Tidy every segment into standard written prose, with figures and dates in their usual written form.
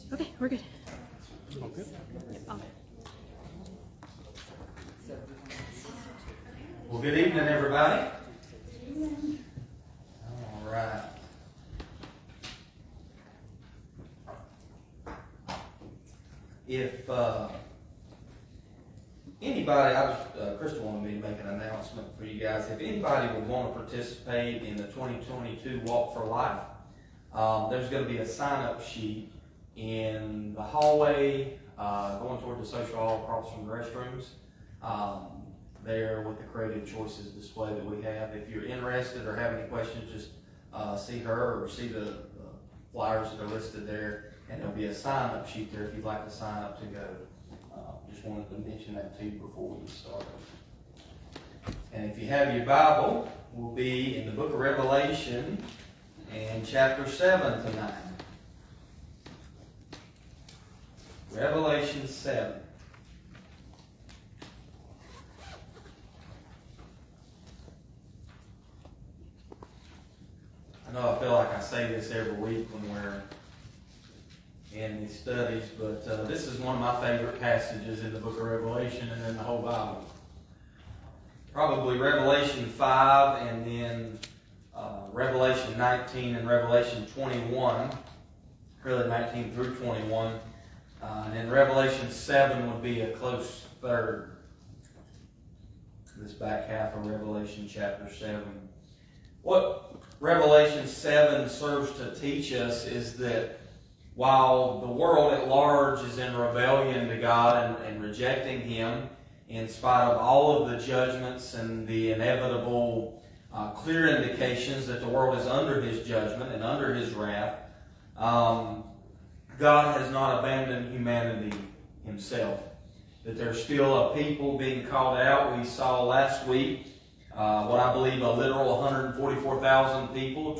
Okay, we're good. Okay. Yep, all good. Well, good evening, everybody. All right. If anybody, Crystal wanted me to make an announcement for you guys. If anybody would want to participate in the 2022 Walk for Life, there's going to be a sign-up sheet in the hallway going toward the social hall across from the restrooms. There with the creative choices display that we have. If you're interested or have any questions, just see her or see the flyers that are listed there, and there'll be a sign-up sheet there if you'd like to sign up to go. Just wanted to mention that to you before we start. And if you have your Bible, we'll be in the book of Revelation and chapter 7 tonight. Revelation 7. I know I feel like I say this every week when we're in these studies, but this is one of my favorite passages in the book of Revelation and in the whole Bible. Probably Revelation 5 and then Revelation 19 and Revelation 21, really 19 through 21. And then Revelation 7 would be a close third. This back half of Revelation chapter 7. What Revelation 7 serves to teach us is that while the world at large is in rebellion to God and rejecting Him, in spite of all of the judgments and the inevitable clear indications that the world is under His judgment and under His wrath, God has not abandoned humanity Himself. That there's still a people being called out. We saw last week what I believe a literal 144,000 people,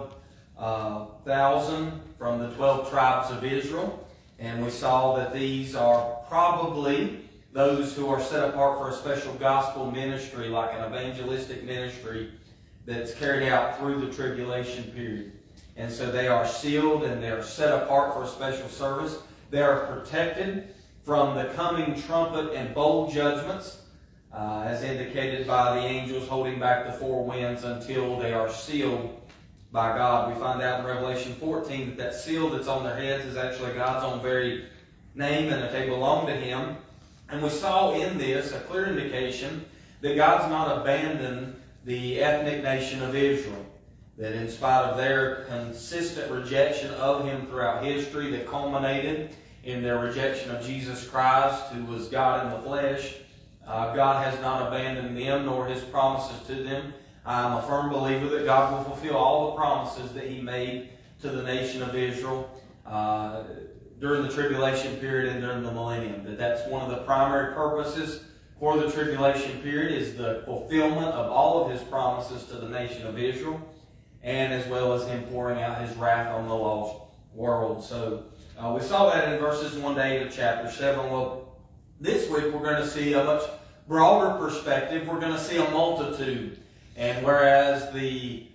12,000 from the 12 tribes of Israel. And we saw that these are probably those who are set apart for a special gospel ministry, like an evangelistic ministry that's carried out through the tribulation period. And so they are sealed and they are set apart for a special service. They are protected from the coming trumpet and bowl judgments, as indicated by the angels holding back the four winds until they are sealed by God. We find out in Revelation 14 that that seal that's on their heads is actually God's own very name and that they belong to Him. And we saw in this a clear indication that God's not abandoned the ethnic nation of Israel. That in spite of their consistent rejection of Him throughout history that culminated in their rejection of Jesus Christ, who was God in the flesh, God has not abandoned them nor His promises to them. I'm a firm believer that God will fulfill all the promises that He made to the nation of Israel during the tribulation period and during the millennium. That's one of the primary purposes for the tribulation period is the fulfillment of all of His promises to the nation of Israel, and as well as Him pouring out His wrath on the lost world. So we saw that in verses 1 to 8 of chapter 7. Well, this week we're going to see a much broader perspective. We're going to see a multitude. And whereas the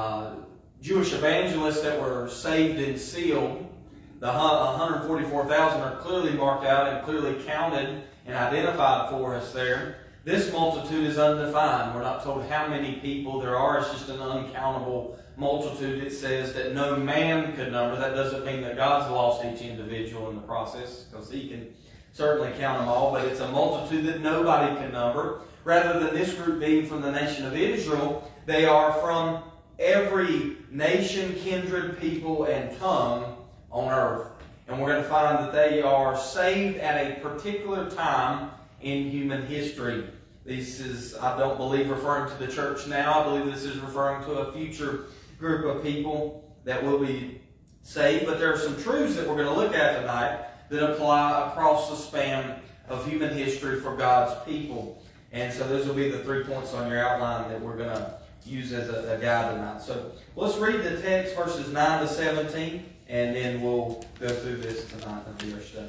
Jewish evangelists that were saved and sealed, the 144,000 are clearly marked out and clearly counted and identified for us there. This multitude is undefined. We're not told how many people there are. It's just an uncountable multitude. It says that no man could number. That doesn't mean that God's lost each individual in the process, because He can certainly count them all, but it's a multitude that nobody can number. Rather than this group being from the nation of Israel, they are from every nation, kindred, people, and tongue on earth. And we're going to find that they are saved at a particular time in human history. This is, I don't believe, referring to the church now. I believe this is referring to a future group of people that will be saved. But there are some truths that we're going to look at tonight that apply across the span of human history for God's people. And so those will be the 3 points on your outline that we're going to use as a guide tonight. So let's read the text, verses 9 to 17, and then we'll go through this tonight and do our study.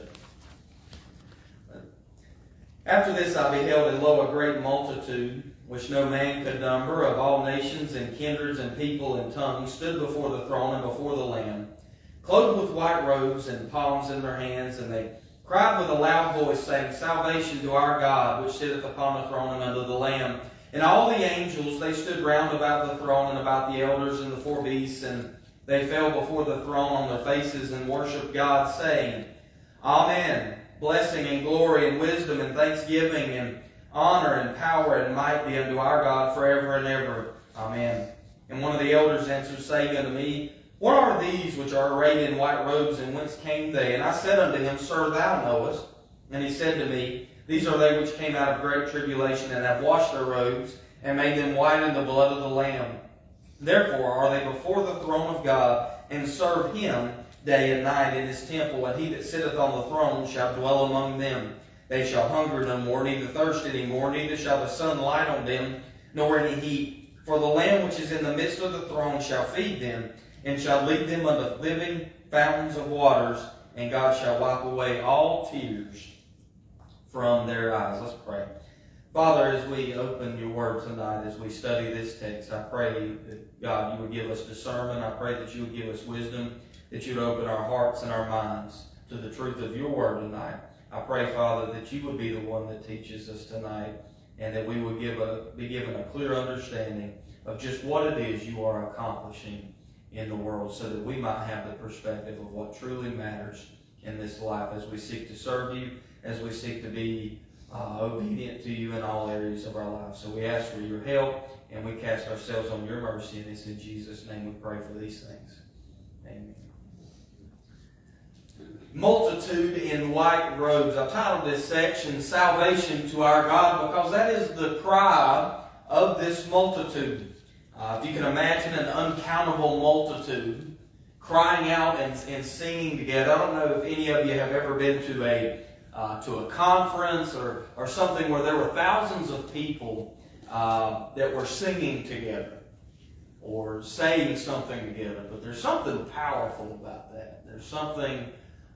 After this I beheld, and lo, a great multitude, which no man could number, of all nations and kindreds and people and tongues, stood before the throne and before the Lamb. clothed with white robes and palms in their hands, and they cried with a loud voice, saying, Salvation to our God, which sitteth upon the throne and unto the Lamb. And all the angels, they stood round about the throne and about the elders and the four beasts, and they fell before the throne on their faces and worshipped God, saying, Amen. Blessing and glory and wisdom and thanksgiving and honor and power and might be unto our God forever and ever. Amen. And one of the elders answered, saying unto me, What are these which are arrayed in white robes, and whence came they? And I said unto him, Sir, thou knowest. And he said to me, These are they which came out of great tribulation, and have washed their robes, and made them white in the blood of the Lamb. Therefore are they before the throne of God, and serve him day and night in his temple. And he that sitteth on the throne shall dwell among them. They shall hunger no more, neither thirst any more, neither shall the sun light on them, nor any heat. For the Lamb which is in the midst of the throne shall feed them, and shall lead them unto living fountains of waters, and God shall wipe away all tears from their eyes. Let's pray. Father, as we open your word tonight, as we study this text, I pray that, God, you would give us discernment. I pray that you would give us wisdom, that you would open our hearts and our minds to the truth of your word tonight. I pray, Father, that you would be the one that teaches us tonight, and that we would be given a clear understanding of just what it is you are accomplishing in the world, so that we might have the perspective of what truly matters in this life as we seek to serve you, as we seek to be obedient to you in all areas of our lives. So we ask for your help, and we cast ourselves on your mercy, and it's in Jesus' name we pray for these things. Amen. Multitude in white robes. I've titled this section, Salvation to Our God, because that is the cry of this multitude. If you can imagine an uncountable multitude crying out and singing together. I don't know if any of you have ever been to a conference or something where there were thousands of people that were singing together or saying something together. But there's something powerful about that. There's something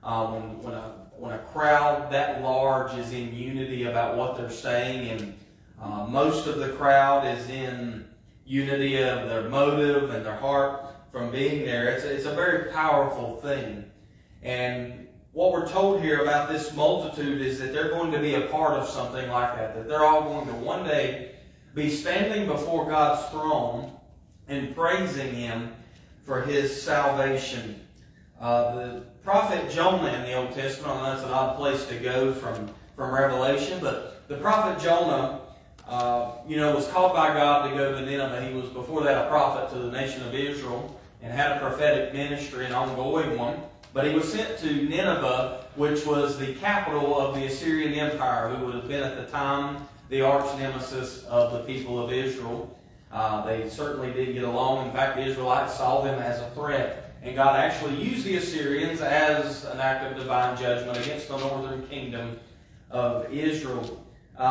when a crowd that large is in unity about what they're saying, and most of the crowd is in unity of their motive and their heart from being there. It's a very powerful thing. And what we're told here about this multitude is that they're going to be a part of something like that. That they're all going to one day be standing before God's throne and praising him for his salvation. The prophet Jonah in the Old Testament, that's an odd place to go from Revelation, but the prophet Jonah was called by God to go to Nineveh. He was before that a prophet to the nation of Israel and had a prophetic ministry, an ongoing one. But he was sent to Nineveh, which was the capital of the Assyrian Empire, who would have been at the time the arch nemesis of the people of Israel. They certainly did get along. In fact, the Israelites saw them as a threat. And God actually used the Assyrians as an act of divine judgment against the northern kingdom of Israel.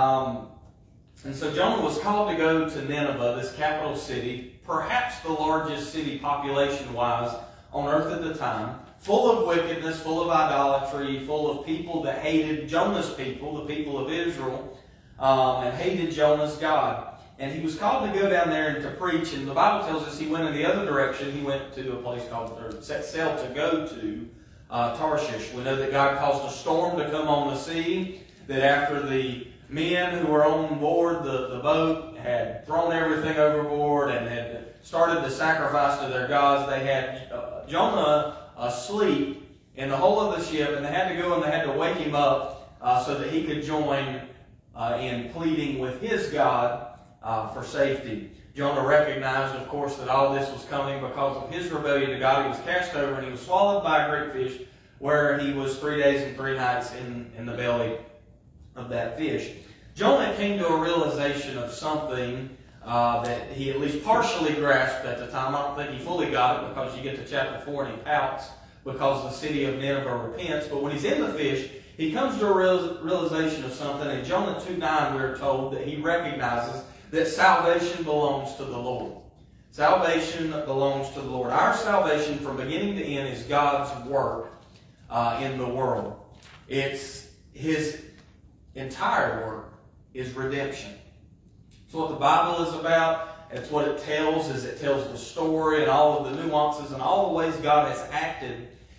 And so Jonah was called to go to Nineveh, this capital city, perhaps the largest city population-wise on earth at the time, full of wickedness, full of idolatry, full of people that hated Jonah's people, the people of Israel, and hated Jonah's God. And he was called to go down there and to preach, and the Bible tells us he went in the other direction. He went to a place called, or set sail to go to Tarshish. We know that God caused a storm to come on the sea, that after the men who were on board the boat had thrown everything overboard and had started to sacrifice to their gods, they had Jonah asleep in the hull of the ship, and they had to go and they had to wake him up so that he could join in pleading with his God for safety. Jonah recognized, of course, that all this was coming because of his rebellion to God. He was cast over and he was swallowed by a great fish, where he was 3 days and 3 nights in the belly of that fish. Jonah came to a realization of something that he at least partially grasped at the time. I don't think he fully got it, because you get to chapter 4 and he pouts because the city of Nineveh repents. But when he's in the fish, he comes to a realization of something. In Jonah 2:9, we're told that he recognizes that salvation belongs to the Lord. Salvation belongs to the Lord. Our salvation from beginning to end is God's work in the world. It's his entire work is redemption. It's what the Bible is about. It's what it tells. Is it tells the story and all of the nuances and all the ways God has acted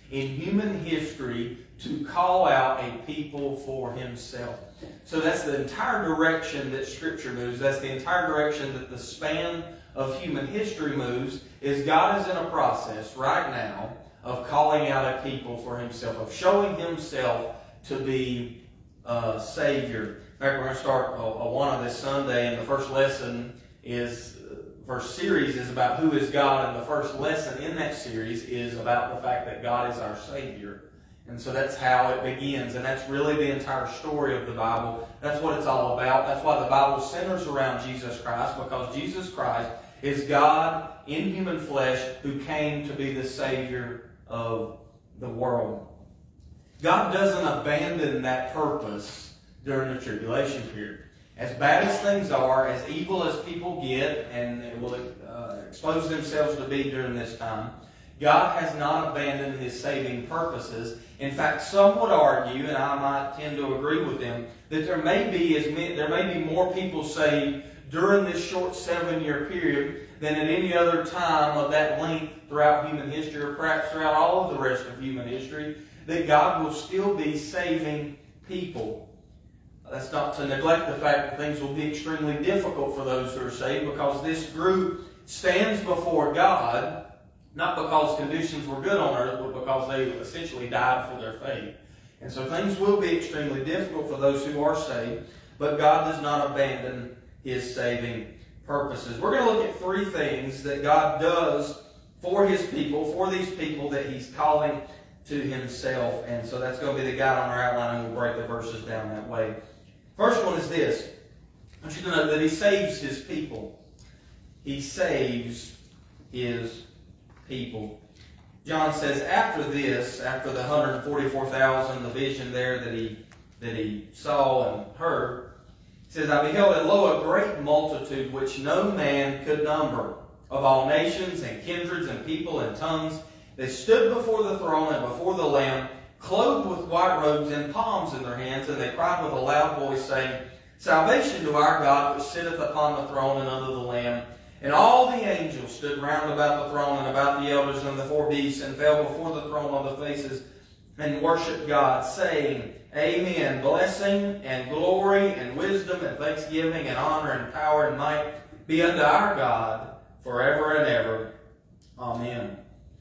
in human history to call out a people for himself. So that's the entire direction that Scripture moves. That's the entire direction that the span of human history moves, is God is in a process right now of calling out a people for himself, of showing himself to be a Savior. In fact, we're going to start one on this Sunday, and the first series is about who is God, and the first lesson in that series is about the fact that God is our Savior. And so that's how it begins, and that's really the entire story of the Bible. That's what it's all about. That's why the Bible centers around Jesus Christ, because Jesus Christ is God in human flesh who came to be the Savior of the world. God doesn't abandon that purpose during the tribulation period. As bad as things are, as evil as people get, and it will expose themselves to be during this time, God has not abandoned his saving purposes. In fact, some would argue, and I might tend to agree with them, that there may be more people saved during this short 7-year period than at any other time of that length throughout human history, or perhaps throughout all of the rest of human history, that God will still be saving people. That's not to neglect the fact that things will be extremely difficult for those who are saved, because this group stands before God, not because conditions were good on earth, but because they essentially died for their faith. And so things will be extremely difficult for those who are saved, but God does not abandon his saving purposes. We're going to look at 3 things that God does for his people, for these people that he's calling to himself. And so that's going to be the guide on our outline, and we'll break the verses down that way. First one is this. I want you to know that he saves his people. He saves his people. John says, after this, after the 144,000, the vision there that he saw and heard, he says, I beheld, and lo, a great multitude which no man could number, of all nations and kindreds and people and tongues. They stood before the throne and before the Lamb, clothed with white robes and palms in their hands, and they cried with a loud voice, saying, Salvation to our God, which sitteth upon the throne and unto the Lamb. And all the angels stood round about the throne and about the elders and the 4 beasts, and fell before the throne on the faces, and worshipped God, saying, Amen. Blessing and glory and wisdom and thanksgiving and honor and power and might be unto our God forever and ever. Amen.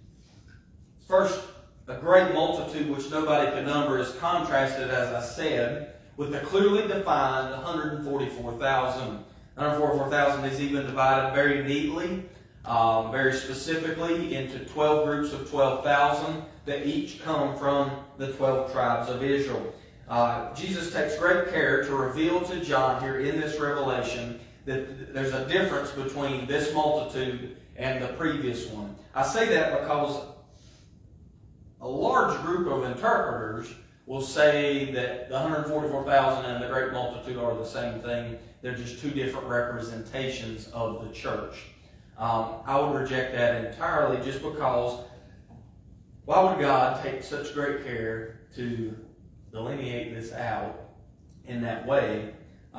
First, a great multitude which nobody could number is contrasted, as I said, with the clearly defined 144,000. 144,000 is even divided very neatly, very specifically, into 12 groups of 12,000 that each come from the 12 tribes of Israel. Jesus takes great care to reveal to John here in this revelation that there's a difference between this multitude and the previous one. I say that because a large group of interpreters will say that the 144,000 and the great multitude are the same thing. They're just 2 different representations of the church. I would reject that entirely, just because why would God take such great care to delineate this out in that way,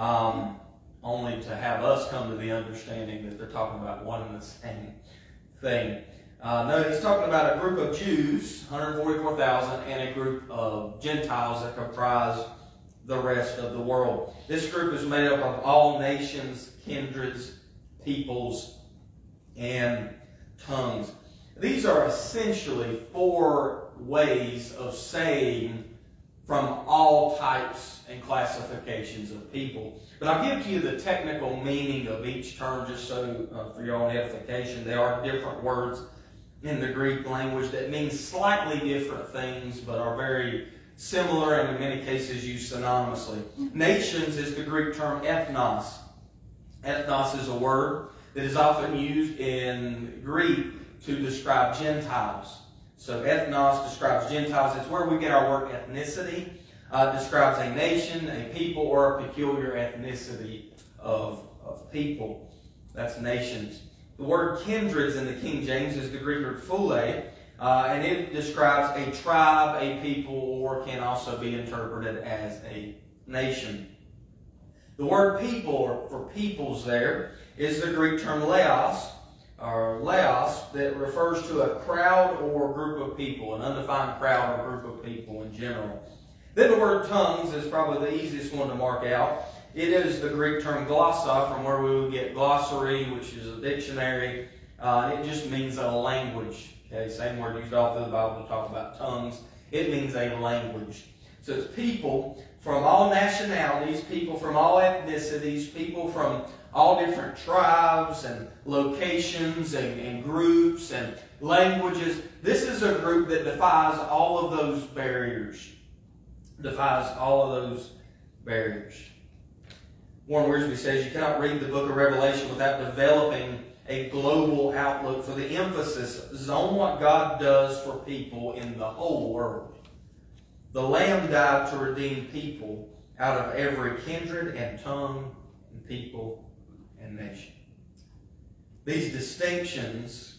only to have us come to the understanding that they're talking about one and the same thing. No, he's talking about a group of Jews, 144,000, and a group of Gentiles that comprise the rest of the world. This group is made up of all nations, kindreds, peoples, and tongues. These are essentially 4 ways of saying from all types and classifications of people. But I'll give to you the technical meaning of each term just so for your own edification. There are different words in the Greek language that mean slightly different things, but are very similar and in many cases used synonymously. Nations is the Greek term ethnos. Ethnos is a word that is often used in Greek to describe Gentiles. So ethnos describes Gentiles. It's where we get our word ethnicity. It describes a nation, a people, or a peculiar ethnicity of people. That's nations. The word kindreds in the King James is the Greek word phule, and it describes a tribe, a people, or can also be interpreted as a nation. The word people, or for peoples there, is the Greek term laos, or laos, that refers to a crowd or group of people, an undefined crowd or group of people in general. Then the word tongues is probably the easiest one to mark out. It is the Greek term glossa, from where we would get glossary, which is a dictionary. It just means a language. Okay, same word used all through the Bible to talk about tongues. It means a language. So it's people from all nationalities, people from all ethnicities, people from all different tribes and locations and groups and languages. This is a group that defies all of those barriers. Warren Wiersbe says you cannot read the book of Revelation without developing a global outlook, for the emphasis is on what God does for people in the whole world. The Lamb died to redeem people out of every kindred and tongue and people and nation. These distinctions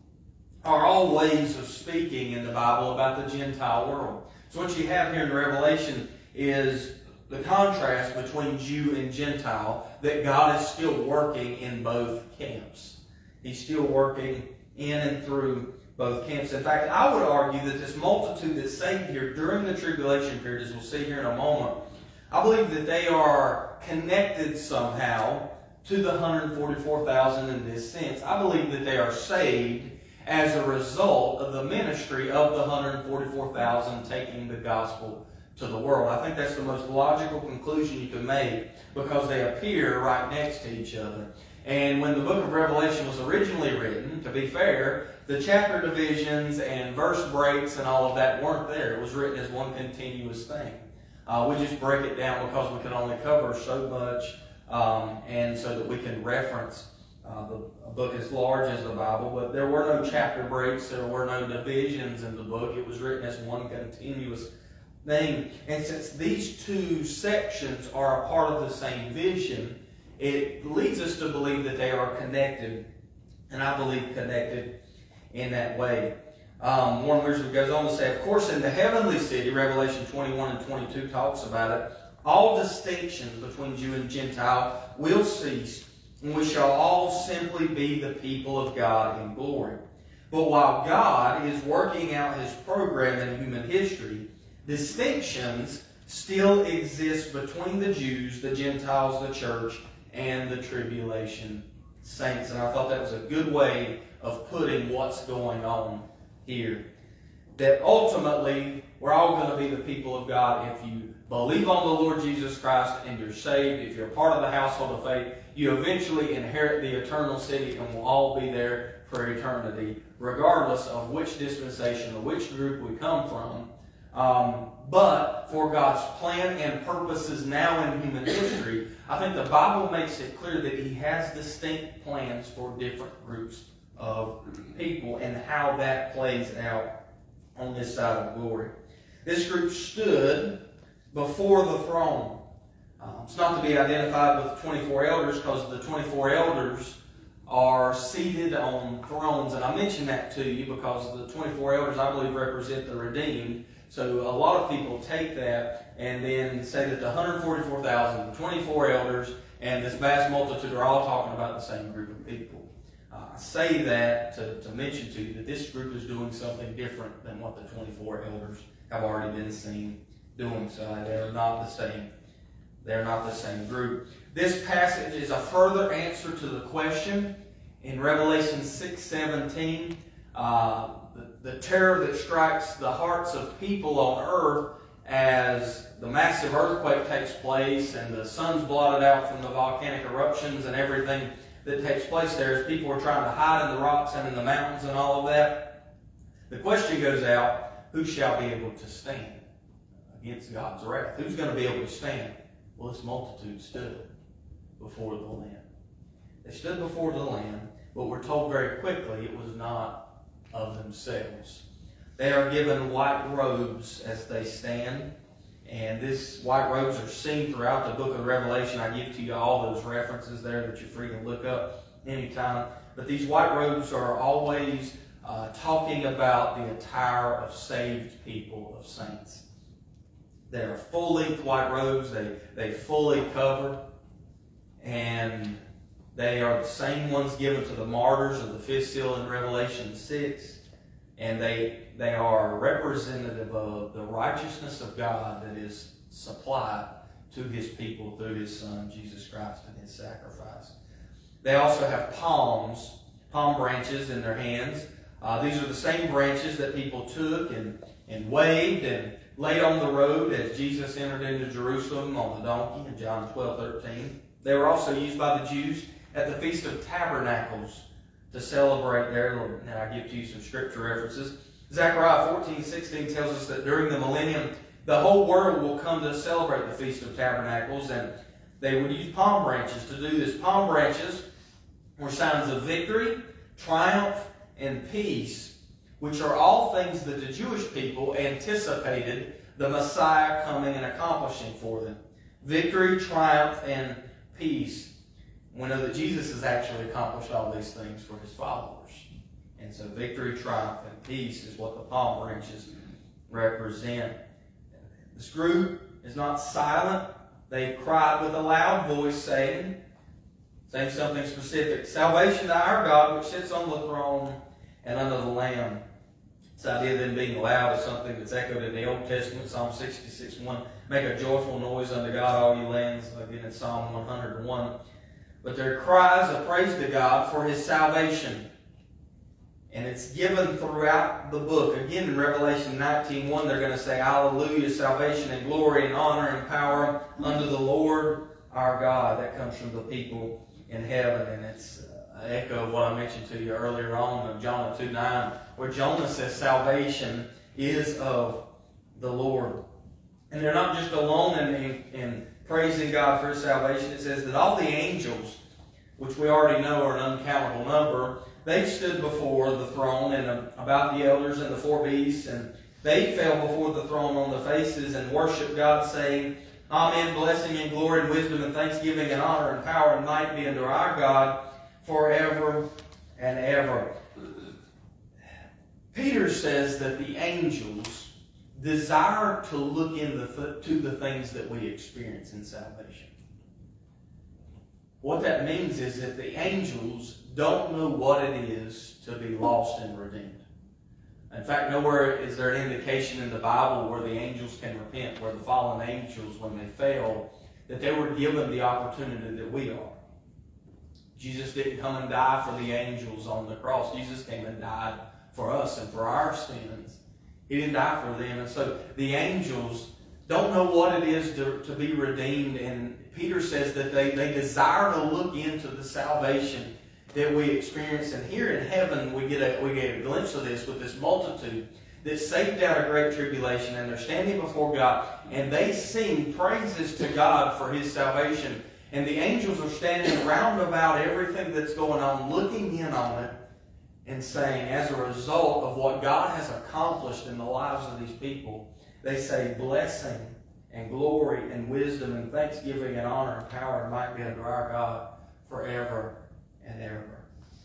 are all ways of speaking in the Bible about the Gentile world. So what you have here in Revelation is the contrast between Jew and Gentile, that God is still working in both camps. He's still working in and through both camps. In fact, I would argue that this multitude that's saved here during the tribulation period, as we'll see here in a moment, I believe that they are connected somehow to the 144,000 in this sense. I believe that they are saved as a result of the ministry of the 144,000 taking the gospel to the world. I think that's the most logical conclusion you can make, because they appear right next to each other. And when the book of Revelation was originally written, to be fair, the chapter divisions and verse breaks and all of that weren't there. It was written as one continuous thing. We just break it down because we can only cover so much, and so that we can reference a book as large as the Bible. But there were no chapter breaks, there were no divisions in the book. It was written as one continuous thing. And since these two sections are a part of the same vision, it leads us to believe that they are connected, and I believe connected in that way. Warren Wiersbe goes on to say, of course, in the heavenly city, Revelation 21 and 22 talks about it, all distinctions between Jew and Gentile will cease, and we shall all simply be the people of God in glory. But while God is working out His program in human history, distinctions still exist between the Jews, the Gentiles, the church, and the tribulation saints. And I thought that was a good way of putting what's going on here. That ultimately, we're all going to be the people of God if you believe on the Lord Jesus Christ and you're saved. If you're part of the household of faith, you eventually inherit the eternal city and will all be there for eternity, regardless of which dispensation or which group we come from. But for God's plan and purposes now in human history, I think the Bible makes it clear that He has distinct plans for different groups of people and how that plays out on this side of glory. This group stood before the throne. It's not to be identified with the 24 elders, because the 24 elders are seated on thrones. And I mention that to you because the 24 elders, I believe, represent the redeemed. So a lot of people take that and then say that the 144,000, the 24 elders, and this vast multitude are all talking about the same group of people. I say that to mention to you that this group is doing something different than what the 24 elders have already been seen doing. So they're not the same. They're not the same group. This passage is a further answer to the question in Revelation 6:17. The terror that strikes the hearts of people on earth as the massive earthquake takes place and the sun's blotted out from the volcanic eruptions and everything that takes place there, as people are trying to hide in the rocks and in the mountains and all of that. The question goes out, who shall be able to stand against God's wrath? Who's going to be able to stand? Well, this multitude stood before the Lamb. They stood before the Lamb, but we're told very quickly it was not of themselves. They are given white robes as they stand, and these white robes are seen throughout the book of Revelation. I give to you all those references there that you're free to look up anytime. But these white robes are always talking about the attire of saved people, of saints. They are full-length white robes. They fully cover. And They are the same ones given to the martyrs of the fifth seal in Revelation 6. And they are representative of the righteousness of God that is supplied to his people through his Son, Jesus Christ, and his sacrifice. They also have palm branches in their hands. These are the same branches that people took and waved and laid on the road as Jesus entered into Jerusalem on the donkey in John 12:13. They were also used by the Jews at the Feast of Tabernacles to celebrate their Lord. Now I give to you some scripture references. Zechariah 14:16 tells us that during the millennium, the whole world will come to celebrate the Feast of Tabernacles, and they would use palm branches to do this. Palm branches were signs of victory, triumph, and peace, which are all things that the Jewish people anticipated the Messiah coming and accomplishing for them. Victory, triumph, and peace. We know that Jesus has actually accomplished all these things for his followers. And so victory, triumph, and peace is what the palm branches represent. This group is not silent. They cried with a loud voice, saying something specific. Salvation to our God, which sits on the throne and under the Lamb. This idea of them being loud is something that's echoed in the Old Testament, Psalm 66:1. Make a joyful noise unto God, all you lands, again in Psalm 101. But their cries of praise to God for his salvation. And it's given throughout the book. Again, in Revelation 19:1, they're going to say, Hallelujah, salvation and glory and honor and power unto the Lord our God. That comes from the people in heaven. And it's an echo of what I mentioned to you earlier on of Jonah 2:9, where Jonah says salvation is of the Lord. And they're not just alone in praising God for his salvation. It says that all the angels, which we already know are an uncountable number, they stood before the throne and about the elders and the four beasts, and they fell before the throne on the faces and worshiped God, saying, Amen, blessing and glory and wisdom and thanksgiving and honor and power and might be unto our God forever and ever. Peter says that the angels desire to look into the things that we experience in salvation. What that means is that the angels don't know what it is to be lost and redeemed. In fact, nowhere is there an indication in the Bible where the angels can repent, where the fallen angels, when they failed, that they were given the opportunity that we are. Jesus didn't come and die for the angels on the cross. Jesus came and died for us and for our sins. He didn't die for them. And so the angels don't know what it is to be redeemed. And Peter says that they desire to look into the salvation that we experience. And here in heaven, we get a glimpse of this with this multitude that's saved out of great tribulation. And they're standing before God. And they sing praises to God for his salvation. And the angels are standing round about everything that's going on, looking in on it, and saying, as a result of what God has accomplished in the lives of these people, they say, blessing and glory and wisdom and thanksgiving and honor and power and might be unto our God forever and ever.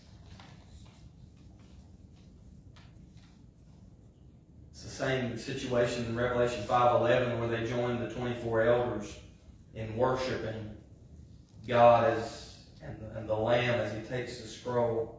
It's the same situation in Revelation 5:11 where they join the 24 elders in worshiping God and the Lamb as he takes the scroll.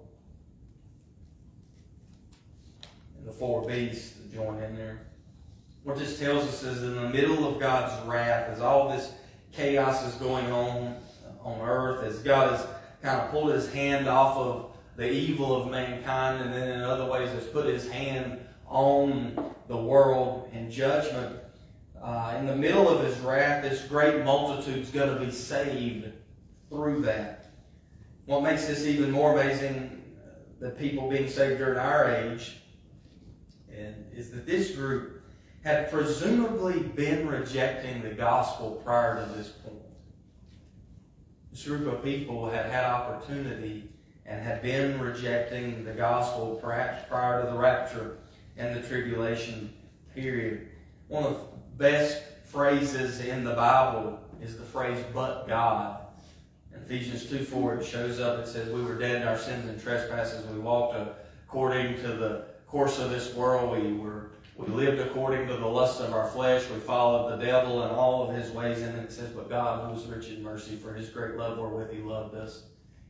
And the four beasts that join in there. What this tells us is in the middle of God's wrath, as all this chaos is going on earth, as God has kind of pulled his hand off of the evil of mankind, and then in other ways has put his hand on the world in judgment. In the middle of his wrath, this great multitude is going to be saved through that. What makes this even more amazing, the people being saved during our age, is that this group had presumably been rejecting the gospel prior to this point. This group of people had had opportunity and had been rejecting the gospel perhaps prior to the rapture and the tribulation period. One of the best phrases in the Bible is the phrase, but God. In Ephesians 2:4 it shows up, it says, we were dead in our sins and trespasses. We walked according to the course of this world. We lived according to the lust of our flesh. We followed the devil and all of his ways. And then it says, but God, who is rich in mercy, for his great love wherewith he loved us,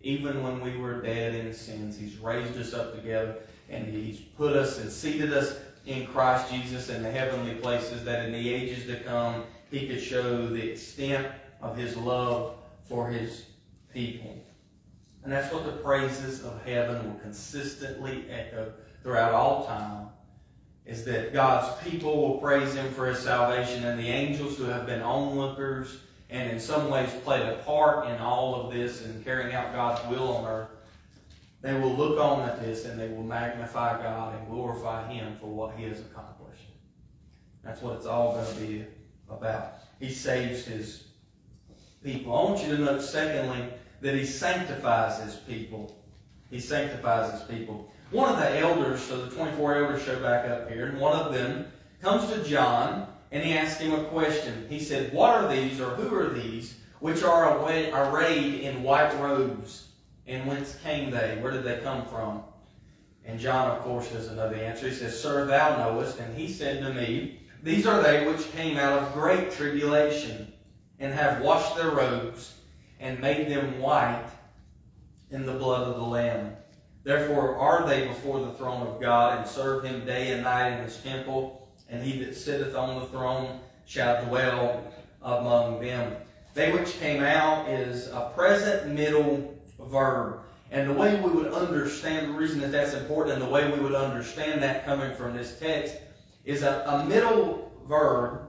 even when we were dead in sins. He's raised us up together, and He's put us and seated us in Christ Jesus in the heavenly places, that in the ages to come He could show the extent of His love for His people. And that's what the praises of heaven will consistently echo throughout all time, is that God's people will praise Him for His salvation, and the angels who have been onlookers and in some ways played a part in all of this and carrying out God's will on earth, they will look on at this and they will magnify God and glorify Him for what He has accomplished. That's what it's all going to be about. He saves His people. I want you to note, secondly, that He sanctifies His people. He sanctifies His people. One of the elders, so the 24 elders show back up here, and one of them comes to John and he asked him a question. He said, "What are these, or who are these, which are arrayed in white robes? And whence came they? Where did they come from?" And John, of course, doesn't know the answer. He says, "Sir, thou knowest." And he said to me, "These are they which came out of great tribulation, and have washed their robes, and made them white in the blood of the Lamb. Therefore are they before the throne of God, and serve Him day and night in His temple. And He that sitteth on the throne shall dwell among them." They which came out is a present middle verb. And the way we would understand, the reason that that's important, and the way we would understand that coming from this text, is a middle verb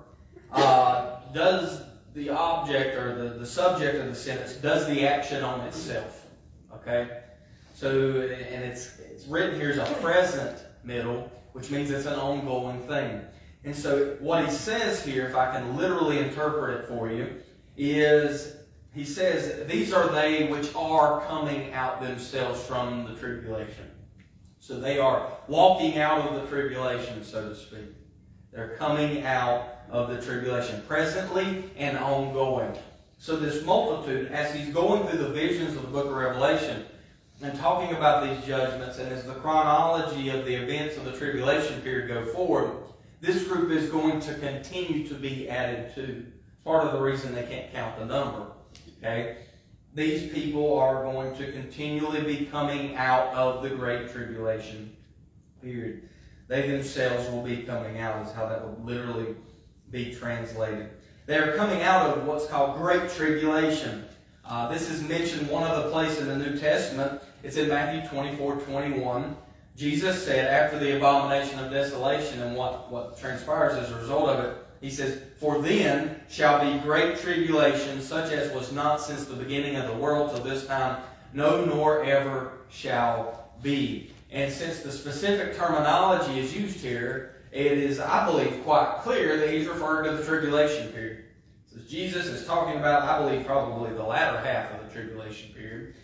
does the object, or the subject of the sentence, does the action on itself. Okay? So, and it's written here as a present middle, which means it's an ongoing thing. And so what he says here, if I can literally interpret it for you, is he says, these are they which are coming out themselves from the tribulation. So they are walking out of the tribulation, so to speak. They're coming out of the tribulation, presently and ongoing. So this multitude, as he's going through the visions of the book of Revelation, and talking about these judgments, and as the chronology of the events of the tribulation period go forward, this group is going to continue to be added to. Part of the reason they can't count the number. Okay? These people are going to continually be coming out of the great tribulation period. They themselves will be coming out, is how that would literally be translated. They are coming out of what's called great tribulation. This is mentioned one other place in the New Testament. It's in Matthew 24:21. Jesus said, after the abomination of desolation and what transpires as a result of it, He says, "For then shall be great tribulation, such as was not since the beginning of the world till this time, no, nor ever shall be." And since the specific terminology is used here, it is, I believe, quite clear that He's referring to the tribulation period. So Jesus is talking about, I believe, probably the latter half of the tribulation period.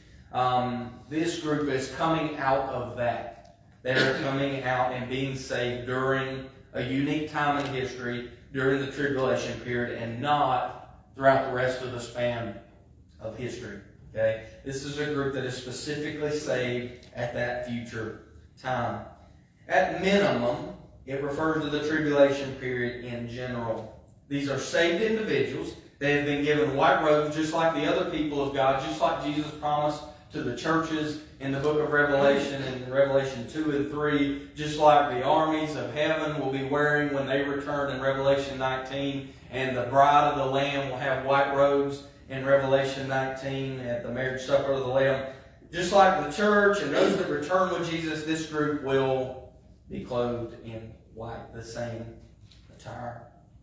This group is coming out of that. They're coming out and being saved during a unique time in history, during the tribulation period, and not throughout the rest of the span of history. Okay? This is a group that is specifically saved at that future time. At minimum, it refers to the tribulation period in general. These are saved individuals. They have been given white robes just like the other people of God, just like Jesus promised to the churches in the book of Revelation, in Revelation 2 and 3, just like the armies of heaven will be wearing when they return in Revelation 19, and the bride of the Lamb will have white robes in Revelation 19 at the marriage supper of the Lamb. Just like the church and those that return with Jesus, this group will be clothed in white, the same attire.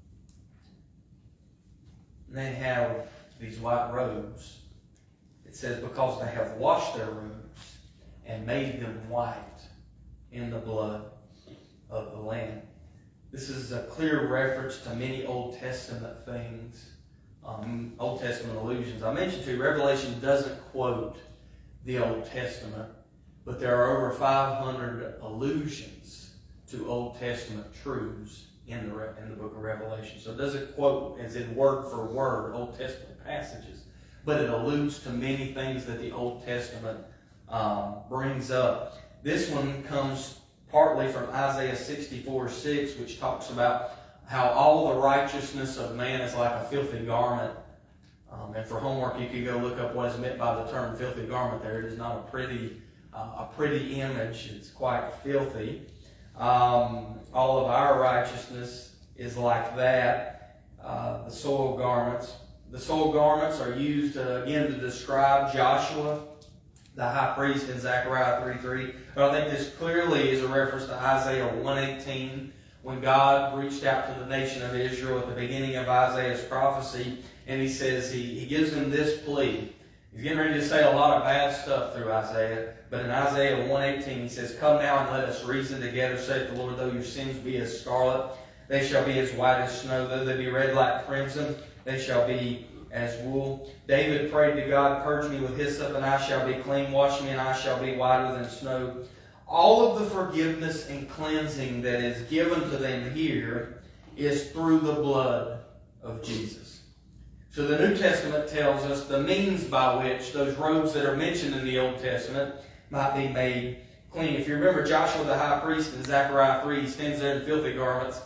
And they have these white robes. It says, because they have washed their robes and made them white in the blood of the Lamb. This is a clear reference to many Old Testament things, Old Testament allusions. I mentioned to you, Revelation doesn't quote the Old Testament, but there are over 500 allusions to Old Testament truths in the book of Revelation. So it doesn't quote, as in word for word, Old Testament passages, but it alludes to many things that the Old Testament brings up. This one comes partly from Isaiah 64:6, which talks about how all the righteousness of man is like a filthy garment, And for homework, you can go look up what is meant by the term filthy garment there. It is not a pretty image. It's quite filthy. All of our righteousness is like that. The soiled garments. The soiled garments are used, again, to describe Joshua, the high priest, in Zechariah 3:3. But I think this clearly is a reference to Isaiah 1:18, when God reached out to the nation of Israel at the beginning of Isaiah's prophecy, and he says, he gives them this plea. He's getting ready to say a lot of bad stuff through Isaiah, but in Isaiah 1:18 he says, "Come now and let us reason together, saith the Lord, though your sins be as scarlet, they shall be as white as snow, though they be red like crimson, they shall be as wool." David prayed to God, "Purge me with hyssop, and I shall be clean. Wash me, and I shall be whiter than snow." All of the forgiveness and cleansing that is given to them here is through the blood of Jesus. So the New Testament tells us the means by which those robes that are mentioned in the Old Testament might be made clean. If you remember Joshua the high priest in Zechariah 3, he stands there in filthy garments.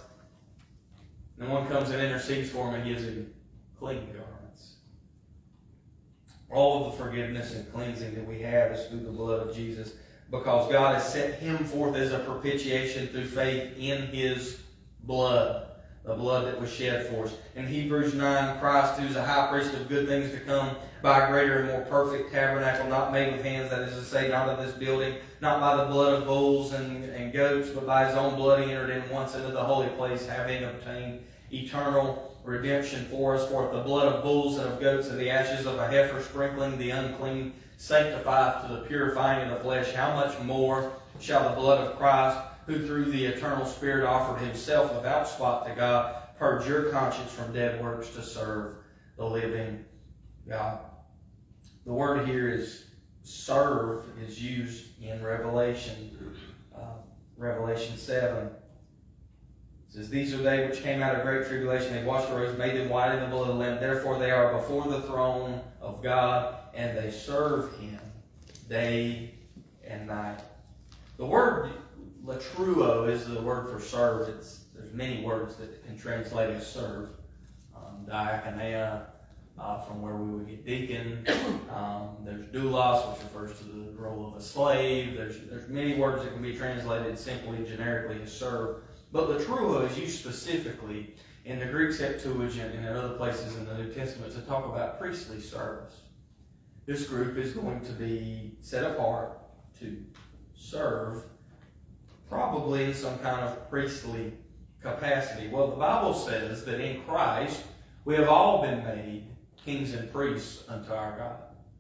And one comes and intercedes for him and gives him clean garments. All of the forgiveness and cleansing that we have is through the blood of Jesus, because God has set him forth as a propitiation through faith in his blood, the blood that was shed for us. In Hebrews 9, Christ, who is a high priest of good things to come, by a greater and more perfect tabernacle, not made with hands, that is to say, not of this building, not by the blood of bulls and goats, but by his own blood he entered in once into the holy place, having obtained eternal redemption for us. For if the blood of bulls and of goats and the ashes of a heifer sprinkling the unclean sanctifieth to the purifying of the flesh, how much more shall the blood of Christ, who through the eternal Spirit offered himself without spot to God, purge your conscience from dead works to serve the living God. The word here is serve is used in Revelation 7. It says, "These are they which came out of great tribulation. They washed their robes, made them white in the blood of the Lamb. Therefore they are before the throne of God, and they serve him day and night." The word latruo is the word for serve. There's many words that can translate as serve. Diakonia, from where we would get deacon. There's doulos, which refers to the role of a slave. There's many words that can be translated simply, generically as serve. But latruo is used specifically in the Greek Septuagint and in other places in the New Testament to talk about priestly service. This group is going to be set apart to serve, probably in some kind of priestly capacity. Well, the Bible says that in Christ we have all been made kings and priests unto our God.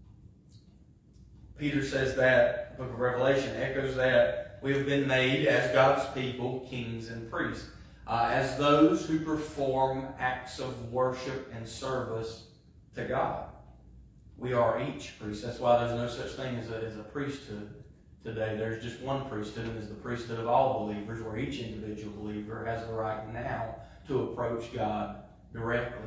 Peter says that, the book of Revelation echoes that. We have been made as God's people, kings and priests, as those who perform acts of worship and service to God. We are each priest. That's why there's no such thing as a priesthood today. There's just one priesthood, and it's the priesthood of all believers, where each individual believer has the right now to approach God directly.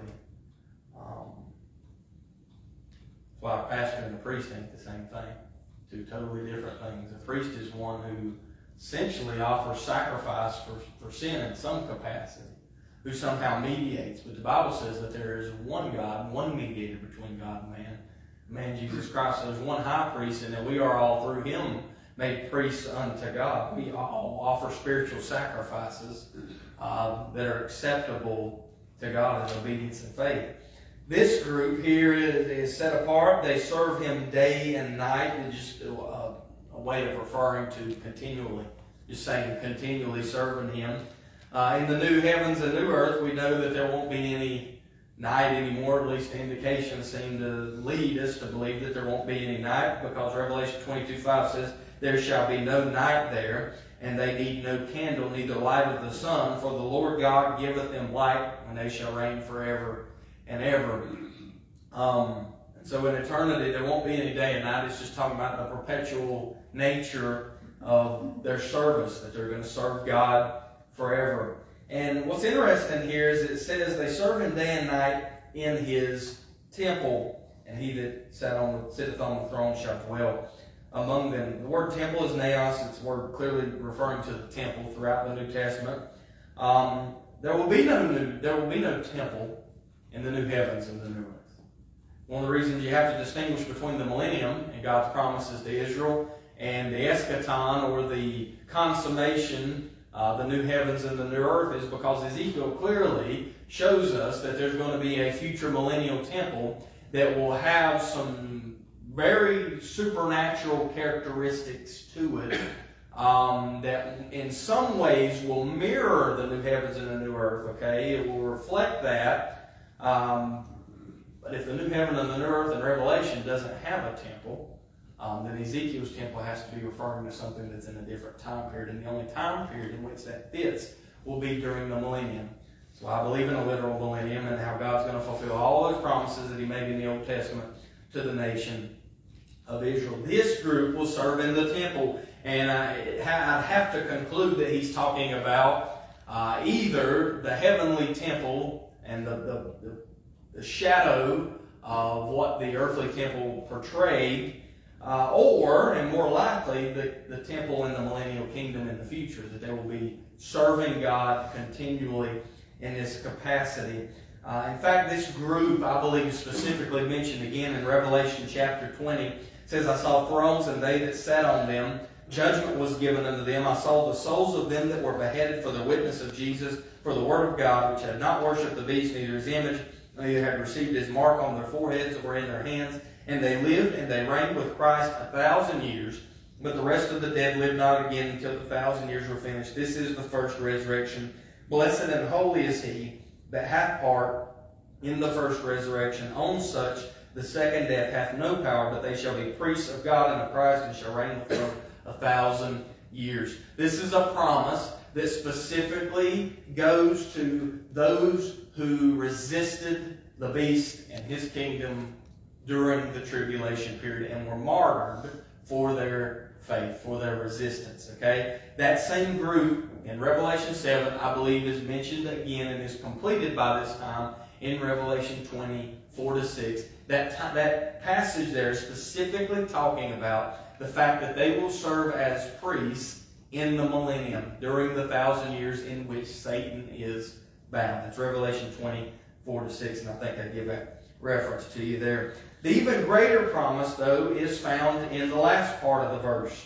That's why a pastor and a priest ain't the same thing. Two totally different things. A priest is one who essentially offers sacrifice for sin in some capacity, who somehow mediates. But the Bible says that there is one God, one mediator between God and man, the man Jesus Christ. So there's one high priest, and that we are all through him made priests unto God. We all offer spiritual sacrifices that are acceptable to God in obedience and faith. This group here is set apart. They serve him day and night. It's just a way of referring to continually, just saying continually serving him. In the new heavens and new earth, we know that there won't be any night anymore. At least the indications seem to lead us to believe that there won't be any night, because Revelation 22:5 says, "There shall be no night there, and they need no candle, neither light of the sun, for the Lord God giveth them light, and they shall reign forever and ever." And so in eternity, there won't be any day and night. It's just talking about the perpetual nature of their service, that they're going to serve God forever. And what's interesting here is it says they serve him day and night in his temple, and he that sitteth on the throne shall dwell among them. The word temple is naos. It's a word clearly referring to the temple throughout the New Testament. There will be no temple in the new heavens and the new earth. One of the reasons you have to distinguish between the millennium and God's promises to Israel and the eschaton, or the consummation, the new heavens and the new earth, is because Ezekiel clearly shows us that there's going to be a future millennial temple that will have some very supernatural characteristics to it, that in some ways will mirror the new heavens and the new earth, okay? It will reflect that. But if the new heaven and the new earth in Revelation doesn't have a temple, then Ezekiel's temple has to be referring to something that's in a different time period. And the only time period in which that fits will be during the millennium. So I believe in a literal millennium and how God's going to fulfill all those promises that He made in the Old Testament to the nation of Israel. This group will serve in the temple. And I'd have to conclude that he's talking about either the heavenly temple and the shadow of what the earthly temple portrayed, or, and more likely, the temple in the millennial kingdom in the future, that they will be serving God continually in this capacity. In fact, this group, I believe, is specifically mentioned again in Revelation chapter 20. It says, I saw thrones and they that sat on them. Judgment was given unto them. I saw the souls of them that were beheaded for the witness of Jesus, for the word of God, which had not worshipped the beast, neither his image, neither had received his mark on their foreheads or in their hands. And they lived and they reigned with Christ 1,000 years. But the rest of the dead lived not again until the 1,000 years were finished. This is the first resurrection. Blessed and holy is he that hath part in the first resurrection. On such the second death hath no power, but they shall be priests of God and of Christ, and shall reign with him 1,000 years. This is a promise that specifically goes to those who resisted the beast and his kingdom during the tribulation period and were martyred for their faith, for their resistance. Okay? That same group in Revelation 7, I believe, is mentioned again and is completed by this time in Revelation 20, 4-6. That passage there is specifically talking about the fact that they will serve as priests in the millennium during the 1,000 years in which Satan is bound. It's Revelation 20, 4-6, and I think I give that reference to you there. The even greater promise, though, is found in the last part of the verse.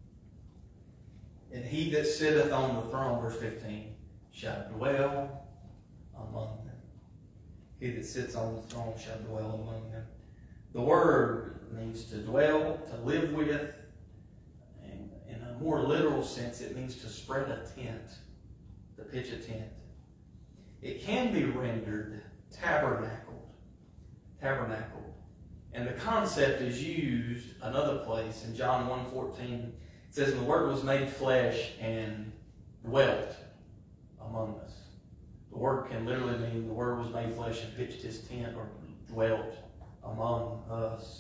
And he that sitteth on the throne, verse 15, shall dwell among them. He that sits on the throne shall dwell among them. The word means to dwell, to live with, and in a more literal sense, it means to spread a tent, to pitch a tent. It can be rendered tabernacled. And the concept is used another place in John 1:14. It says, and the Word was made flesh and dwelt among us. The word can literally mean the Word was made flesh and pitched his tent, or dwelt among us.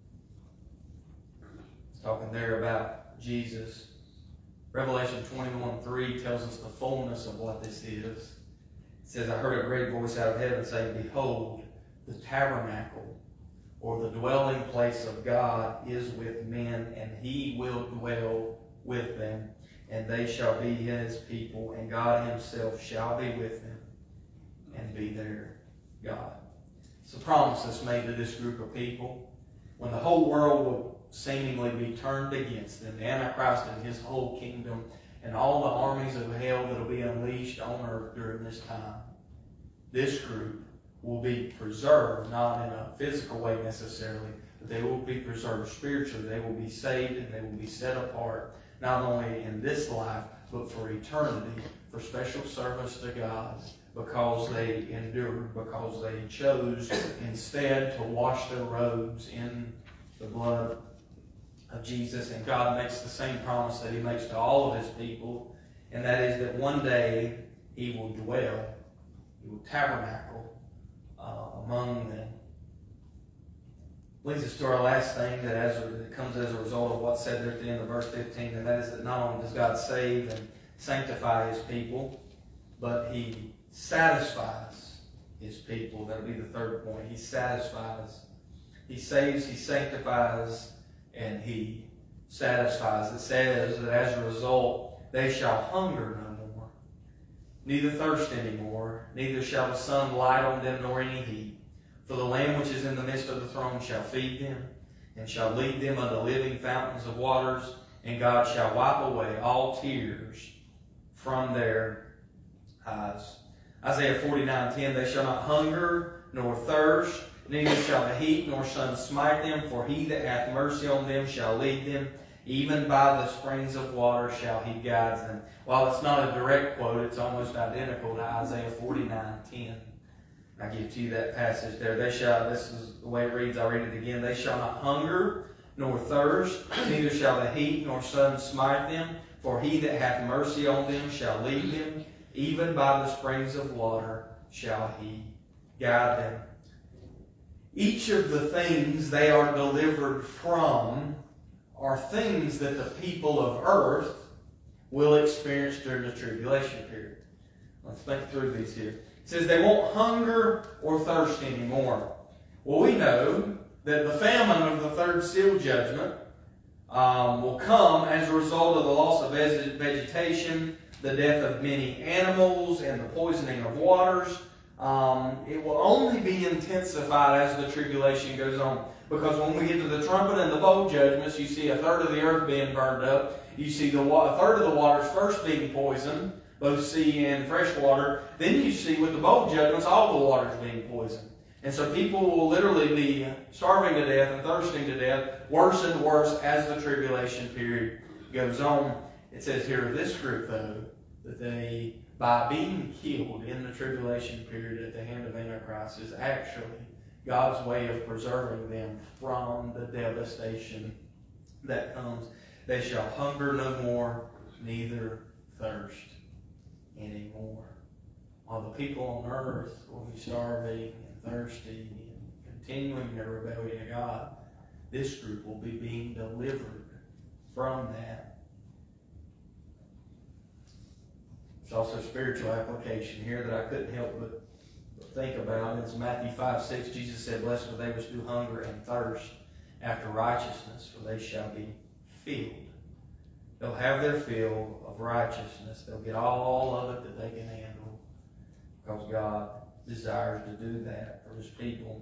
It's talking there about Jesus. Revelation 21:3 tells us the fullness of what this is. It says, I heard a great voice out of heaven saying, behold, the tabernacle, or the dwelling place of God, is with men, and he will dwell with them, and they shall be his people, and God himself shall be with them and be their God. It's a promise that's made to this group of people. When the whole world will seemingly be turned against them, the Antichrist and his whole kingdom, and all the armies of hell that will be unleashed on earth during this time, this group will be preserved, not in a physical way necessarily, but they will be preserved spiritually. They will be saved and they will be set apart, not only in this life, but for eternity, for special service to God, because they endured, because they chose instead to wash their robes in the blood of Jesus. And God makes the same promise that he makes to all of his people, and that is that one day he will dwell, he will tabernacle among them. Leads us to our last thing that comes as a result of what's said there at the end of verse 15, and that is that not only does God save and sanctify his people, but he satisfies his people. That'll be the third point. He satisfies. He saves, he sanctifies, and he satisfies. It says that as a result, they shall hunger no more, neither thirst any more, neither shall the sun light on them nor any heat. For the Lamb which is in the midst of the throne shall feed them, and shall lead them unto living fountains of waters, and God shall wipe away all tears from their eyes. Isaiah 49:10, they shall not hunger nor thirst, neither shall the heat nor sun smite them, for he that hath mercy on them shall lead them, even by the springs of water shall he guide them. While it's not a direct quote, it's almost identical to Isaiah 49:10. I give to you that passage there. This is the way it reads, I'll read it again. They shall not hunger nor thirst, neither shall the heat nor sun smite them, for he that hath mercy on them shall lead them, even by the springs of water shall he guide them. Each of the things they are delivered from are things that the people of earth will experience during the tribulation period. Let's think through these here. It says they won't hunger or thirst anymore. Well, we know that the famine of the third seal judgment will come as a result of the loss of vegetation, the death of many animals, and the poisoning of waters. It will only be intensified as the tribulation goes on. Because when we get to the trumpet and the bowl judgments, you see a third of the earth being burned up. You see a third of the waters first being poisoned, both sea and fresh water. Then you see with the bowl judgments, all the waters being poisoned. And so people will literally be starving to death and thirsting to death, worse and worse as the tribulation period goes on. It says here of this group, though, that they, by being killed in the tribulation period at the hand of Antichrist, is actually God's way of preserving them from the devastation that comes. They shall hunger no more, neither thirst anymore. While the people on earth will be starving and thirsty and continuing their rebellion to God, this group will be being delivered from that. There's also spiritual application here that I couldn't help but think about. It's Matthew 5:6. Jesus said, "Blessed are they which do hunger and thirst after righteousness, for they shall be filled." They'll have their fill of righteousness. They'll get all of it that they can handle, because God desires to do that for His people.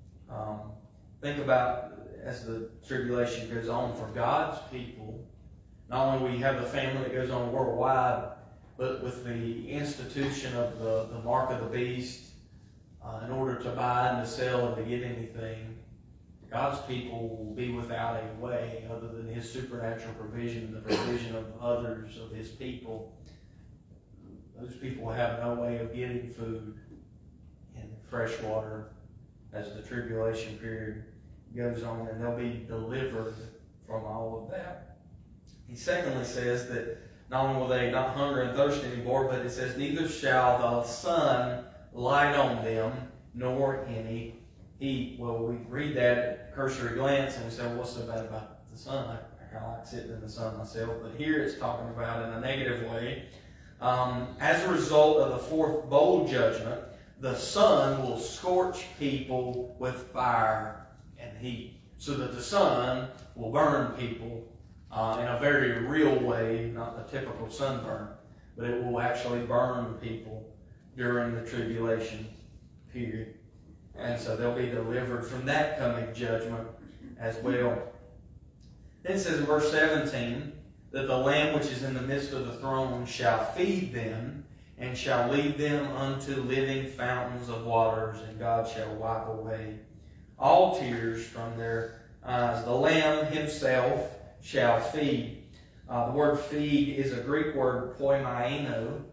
Think about, as the tribulation goes on, for God's people, not only we have the famine that goes on worldwide, but with the institution of the mark of the beast, in order to buy and to sell and to get anything, God's people will be without a way other than His supernatural provision and the provision of others of His people. Those people will have no way of getting food and fresh water as the tribulation period goes on, and they'll be delivered from all of that. He secondly says that not only will they not hunger and thirst anymore, but it says, neither shall the sun light on them, nor any heat. Well, we read that at cursory glance and we say, well, what's so bad about the sun? I kind of like sitting in the sun myself. But here it's talking about in a negative way. As a result of the fourth bowl judgment, the sun will scorch people with fire and heat. So that the sun will burn people in a very real way, not the typical sunburn, but it will actually burn people during the tribulation period. And so they'll be delivered from that coming judgment as well. Then it says in verse 17 that the Lamb which is in the midst of the throne shall feed them and shall lead them unto living fountains of waters, and God shall wipe away all tears from their eyes. The Lamb Himself shall feed. The word feed is a Greek word, poimaino,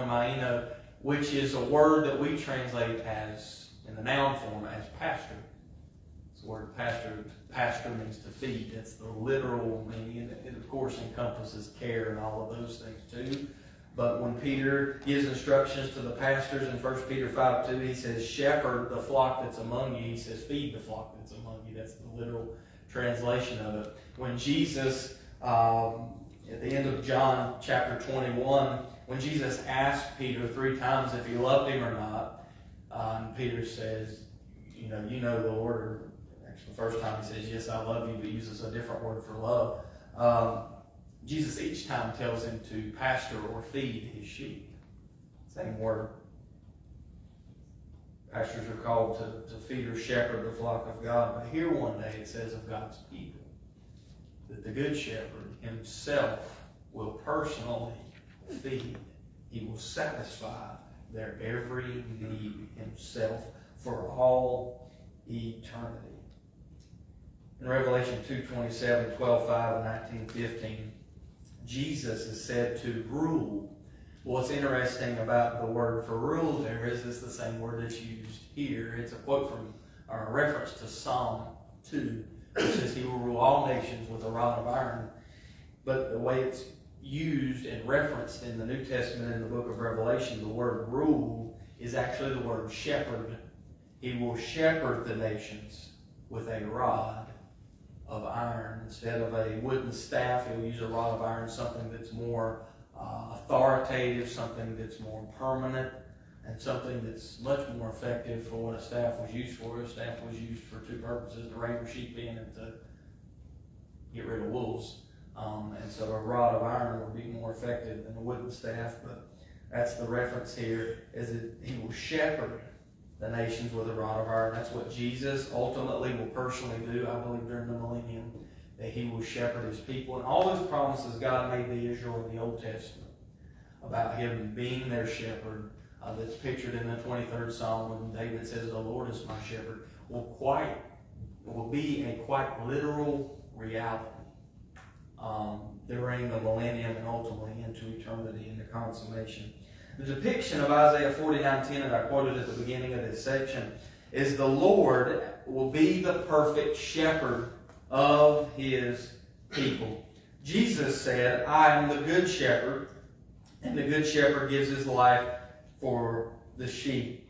which is a word that we translate as, in the noun form, as pastor. The word pastor means to feed. That's the literal meaning. It of course encompasses care and all of those things too. But when Peter gives instructions to the pastors in 1 Peter 5:2, he says, shepherd the flock that's among you. He says, feed the flock that's among you. That's the literal translation of it. When Jesus, at the end of John chapter 21, when Jesus asked Peter 3 times if he loved him or not, and Peter says, you know the Lord, or actually the first time he says, yes, I love you, but uses a different word for love. Jesus each time tells him to pastor or feed his sheep. Same word. Pastors are called to feed or shepherd the flock of God. But here one day it says of God's people that the Good Shepherd himself will personally feed. He will satisfy their every need himself for all eternity. In Revelation 2:27, 12:5, and 19:15, Jesus is said to rule. What's interesting about the word for rule there is it's the same word that's used here. It's a quote from, or a reference to Psalm 2, which says he will rule all nations with a rod of iron. But the way it's used and referenced in the New Testament in the book of Revelation, the word rule is actually the word shepherd. He will shepherd the nations with a rod of iron. Instead of a wooden staff, he'll use a rod of iron, something that's more authoritative, something that's more permanent, and something that's much more effective for what a staff was used for. A staff was used for two purposes: to rein sheep in and to get rid of wolves. And so a rod of iron would be more effective than a wooden staff, but that's the reference here, is that he will shepherd the nations with a rod of iron. That's what Jesus ultimately will personally do, I believe, during the millennium, that he will shepherd his people. And all those promises God made to Israel in the Old Testament about him being their shepherd, that's pictured in the 23rd Psalm when David says, "The Lord is my shepherd," will be a quite literal reality during the millennium and ultimately into eternity, into consummation. The depiction of Isaiah 49:10 that I quoted at the beginning of this section is the Lord will be the perfect shepherd of his people. Jesus said, "I am the good shepherd, and the good shepherd gives his life for the sheep."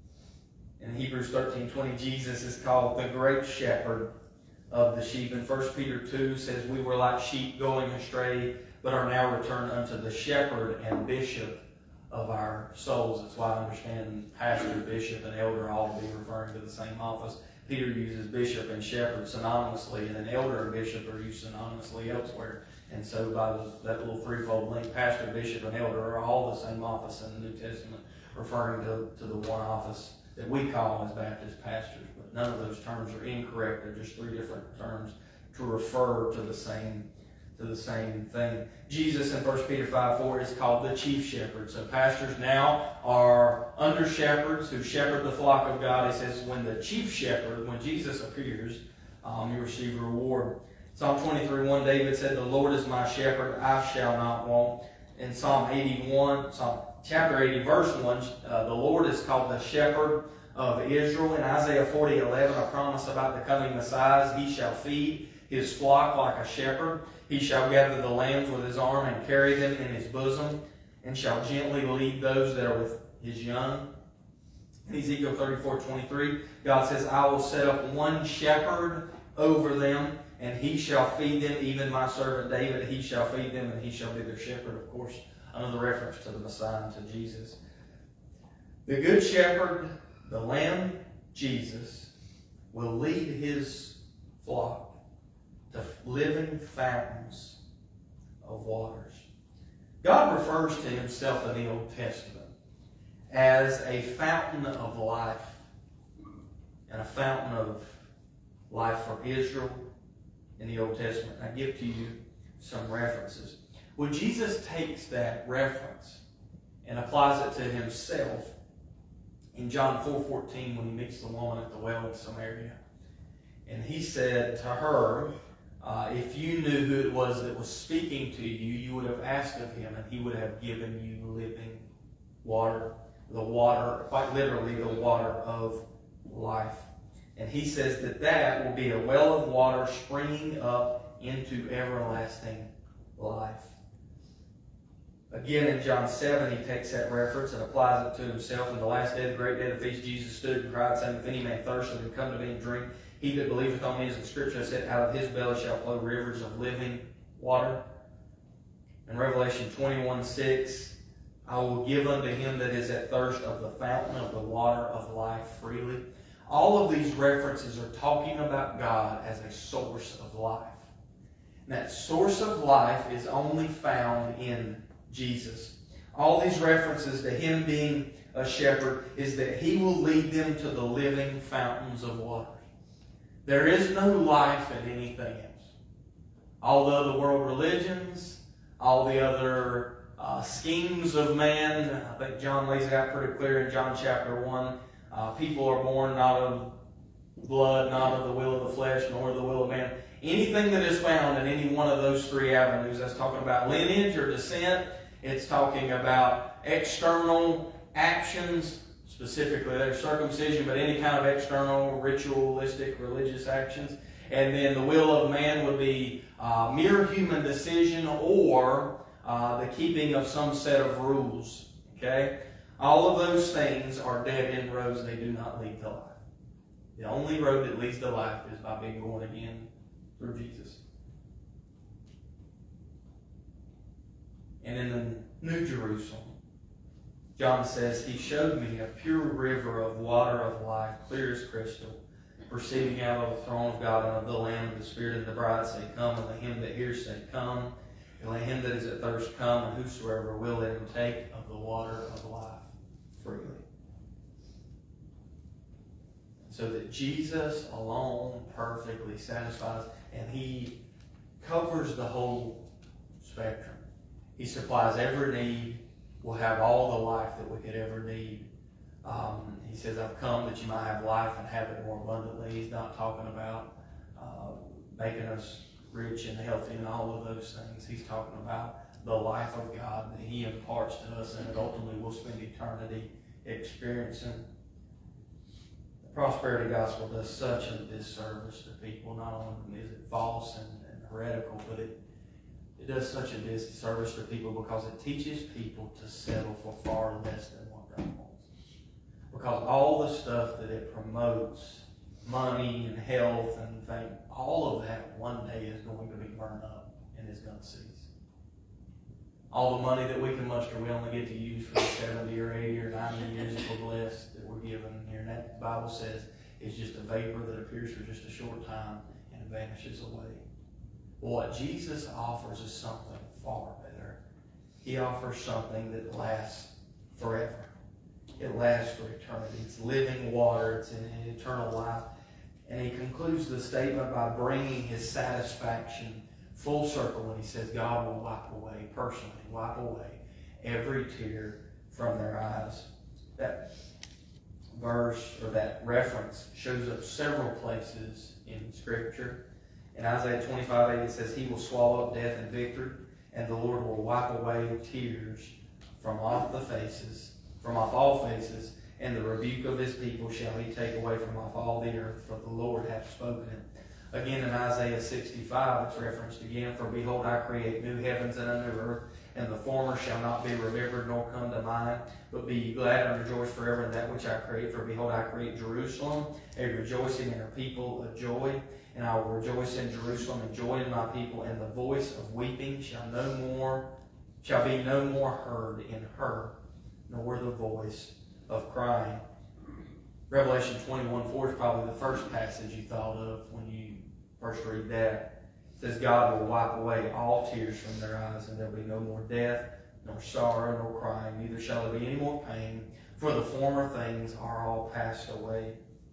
In Hebrews 13:20, Jesus is called the great shepherd of the sheep. And 1 Peter 2 says, "We were like sheep going astray, but are now returned unto the shepherd and bishop of our souls." That's why I understand pastor, bishop, and elder all to be referring to the same office. Peter uses bishop and shepherd synonymously, and then elder and bishop are used synonymously elsewhere. And so by that little threefold link, pastor, bishop, and elder are all the same office in the New Testament, referring to the one office that we call as Baptist pastors. But none of those terms are incorrect. They're just three different terms to refer to the same thing. Jesus in 1 Peter 5:4 is called the chief shepherd. So pastors now are under shepherds who shepherd the flock of God. He says when the chief shepherd, when Jesus appears, you receive a reward. Psalm 23:1, David said, "The Lord is my shepherd, I shall not want." In Psalm chapter 80, verse 1, the Lord is called the shepherd of Israel. In Isaiah 40:11, a promise about the coming Messiah, he shall feed his flock like a shepherd. He shall gather the lambs with his arm and carry them in his bosom, and shall gently lead those that are with his young. In Ezekiel 34:23, God says, "I will set up one shepherd over them, and he shall feed them, even my servant David, he shall feed them, and he shall be their shepherd." Of course, another reference to the Messiah and to Jesus. The good shepherd, the Lamb, Jesus, will lead his flock to living fountains of waters. God refers to himself in the Old Testament as a fountain of life, and a fountain of life for Israel in the Old Testament. I give to you some references. When Jesus takes that reference and applies it to himself in John 4:14, when he meets the woman at the well in Samaria, and he said to her, "If you knew who it was that was speaking to you, you would have asked of him, and he would have given you living water." The water, quite literally, the water of life. And he says that will be a well of water springing up into everlasting life. Again, in John 7, he takes that reference and applies it to himself. In the last day, the great day of the feast, Jesus stood and cried, saying, "If any man thirst, let him come to me and drink. He that believeth on me, as the Scripture has said, out of his belly shall flow rivers of living water." In Revelation 21:6, "I will give unto him that is at thirst of the fountain of the water of life freely." All of these references are talking about God as a source of life. And that source of life is only found in Jesus. all these references to Him being a shepherd is that He will lead them to the living fountains of water. There is no life in anything else. All the other world religions, all the other schemes of man, I think John lays it out pretty clear in John chapter 1. People are born not of blood, not of the will of the flesh, nor of the will of man. Anything that is found in any one of those three avenues, that's talking about lineage or descent, it's talking about external actions, specifically their circumcision, but any kind of external, ritualistic, religious actions. And then the will of man would be mere human decision or the keeping of some set of rules. Okay? All of those things are dead-end roads. They do not lead to life. The only road that leads to life is by being born again through Jesus. And in the New Jerusalem, John says, He showed me a pure river of water of life, clear as crystal, proceeding out of the throne of God and of the Lamb. The Spirit and the bride say, Come, and let him that hears say, Come. And let him that is at thirst come, and whosoever will, let him take of the water of life freely. So that Jesus alone perfectly satisfies, and He covers the whole spectrum. He supplies every need. We'll have all the life that we could ever need. He says, I've come that you might have life and have it more abundantly. He's not talking about making us rich and healthy and all of those things. He's talking about the life of God that He imparts to us and that ultimately we'll spend eternity experiencing. The prosperity gospel does such a disservice to people. Not only is it false and heretical, but it does such a disservice to people because it teaches people to settle for far less than what God wants. Because all the stuff that it promotes, money and health and things, all of that one day is going to be burned up and is going to cease. All the money that we can muster, we only get to use for the 70 or 80 or 90 years that we're blessed, that we're given here. And that the Bible says is just a vapor that appears for just a short time and vanishes away. Well, what Jesus offers is something far better. He offers something that lasts forever. It lasts for eternity. It's living water. It's an eternal life. And He concludes the statement by bringing His satisfaction full circle when He says God will wipe away, personally wipe away every tear from their eyes. That verse or that reference shows up several places in Scripture. In Isaiah 25:8 it says, He will swallow up death and victory, and the Lord will wipe away tears from off all faces, and the rebuke of His people shall He take away from off all the earth, for the Lord hath spoken it. Again in Isaiah 65 it's referenced again, For behold, I create new heavens and a new earth, and the former shall not be remembered nor come to mind, but be ye glad and rejoice forever in that which I create. For behold, I create Jerusalem, a rejoicing, and her people a joy. And I will rejoice in Jerusalem and joy in my people, and the voice of weeping shall be no more heard in her, nor the voice of crying. Revelation 21:4 is probably the first passage you thought of when you first read that. It says, God will wipe away all tears from their eyes, and there will be no more death, nor sorrow, nor crying, neither shall there be any more pain, for the former things are all passed away.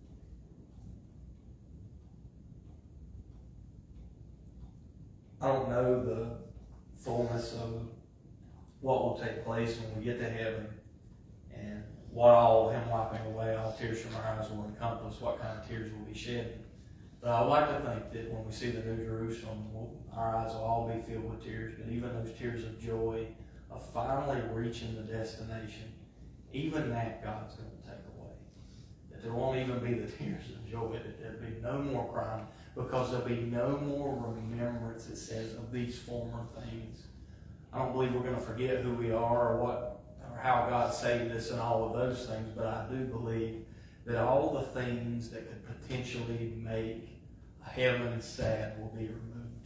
I don't know the fullness of what will take place when we get to heaven and what all Him wiping away all tears from our eyes will encompass, what kind of tears will be shed. But I like to think that when we see the New Jerusalem, our eyes will all be filled with tears, but even those tears of joy, of finally reaching the destination, even that God's going to take away. That there won't even be the tears of joy, that there'll be no more crying, because there'll be no more remembrance, it says, of these former things. I don't believe we're going to forget who we are or how God saved us and all of those things, but I do believe that all the things that could potentially make heaven sad will be removed.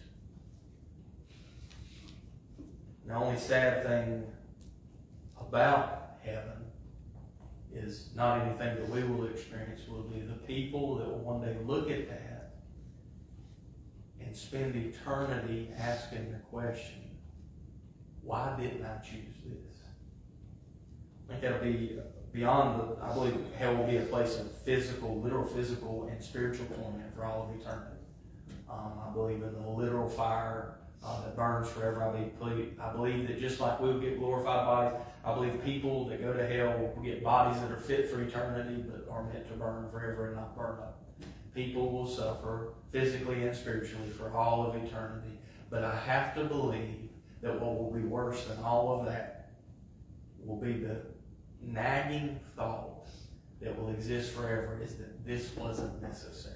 The only sad thing about heaven is not anything that we will experience. Will be the people that will one day look at that and spend eternity asking the question, why didn't I choose this? I think that'll be beyond I believe hell will be a place of literal physical and spiritual torment for all of eternity. I believe in the literal fire that burns forever. I believe that just like we'll get glorified bodies, I believe people that go to hell will get bodies that are fit for eternity but are meant to burn forever and not burn up. People will suffer physically and spiritually for all of eternity. But I have to believe that what will be worse than all of that will be the nagging thought that will exist forever is that this wasn't necessary.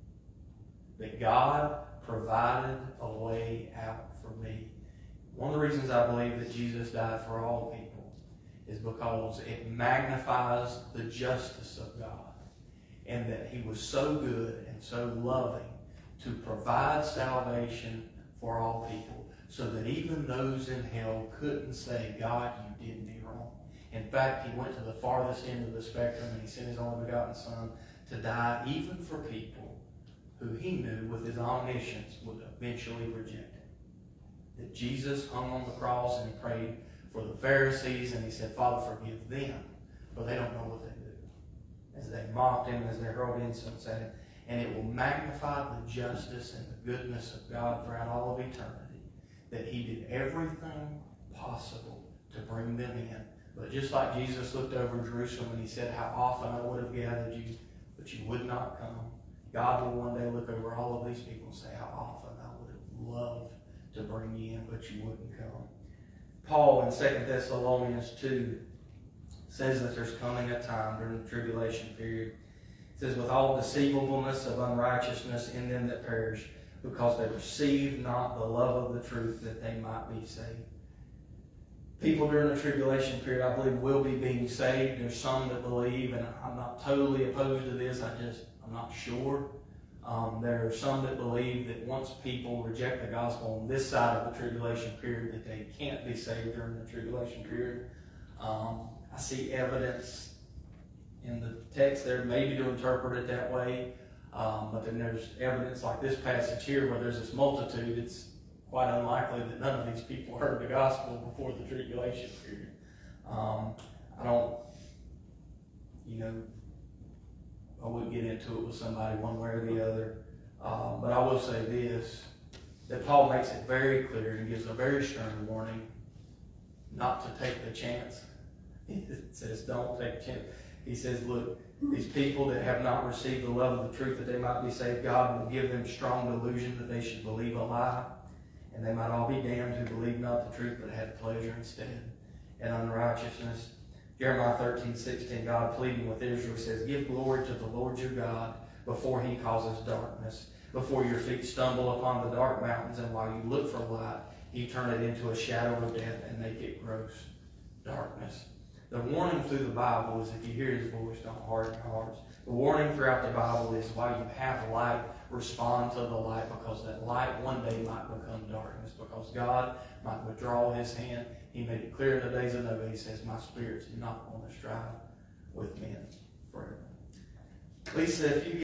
That God provided a way out for me. One of the reasons I believe that Jesus died for all people is because it magnifies the justice of God, and that he was so good and so loving to provide salvation for all people, so that even those in hell couldn't say, God, you did me wrong. In fact, he went to the farthest end of the spectrum, and he sent his only begotten Son to die even for people who he knew with his omniscience would eventually reject him. That Jesus hung on the cross and he prayed for the Pharisees, and he said, Father, forgive them, for they don't know what they do. As they mocked him, as they hurled insults at him. And it will magnify the justice and the goodness of God throughout all of eternity, that he did everything possible to bring them in. But just like Jesus looked over Jerusalem and he said, how often I would have gathered you, but you would not come. God will one day look over all of these people and say, how often I would have loved to bring you in, but you wouldn't come. Paul in 2 Thessalonians 2 says that there's coming a time during the tribulation period. It says, with all deceivableness of unrighteousness in them that perish, because they receive not the love of the truth that they might be saved. People during the tribulation period, I believe, will be being saved. There's some that believe, and I'm not totally opposed to this, I'm not sure. There are some that believe that once people reject the gospel on this side of the tribulation period, that they can't be saved during the tribulation period. I see evidence in the text there, maybe to interpret it that way. But then there's evidence like this passage here where there's this multitude. It's quite unlikely that none of these people heard the gospel before the tribulation period. I wouldn't get into it with somebody one way or the other. But I will say this, that Paul makes it very clear and gives a very stern warning not to take the chance. He says, don't take a chance. He says, look, these people that have not received the love of the truth that they might be saved, God will give them strong delusion that they should believe a lie, and they might all be damned who believed not the truth but had pleasure instead and unrighteousness. Jeremiah 13:16, God pleading with Israel says, give glory to the Lord your God before he causes darkness, before your feet stumble upon the dark mountains, and while you look for light, he turn it into a shadow of death and make it gross darkness. The warning through the Bible is if you hear his voice, don't harden your hearts. The warning throughout the Bible is while you have light, respond to the light, because that light one day might become darkness, because God might withdraw his hand. He made it clear in the days of Noah. He says, my spirit's not going to strive with men forever. Lisa, if you